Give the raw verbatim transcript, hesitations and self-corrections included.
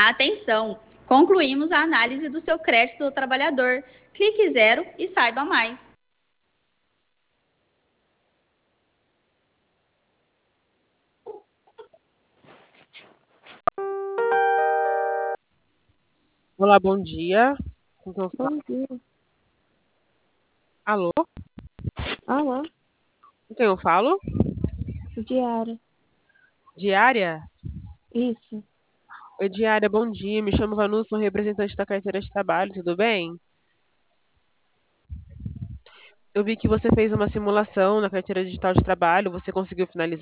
Atenção! Concluímos a análise do seu crédito do trabalhador. Clique zero e saiba mais. Olá, bom dia. Com quem eu falo? Bom dia. Alô? Alô, Com quem eu falo? Diária. Diária? Isso. Oi, Diária, bom dia. Me chamo Vanusa, sou representante da carteira de trabalho, tudo bem? Eu vi que você fez uma simulação na carteira digital de trabalho, você conseguiu finalizar?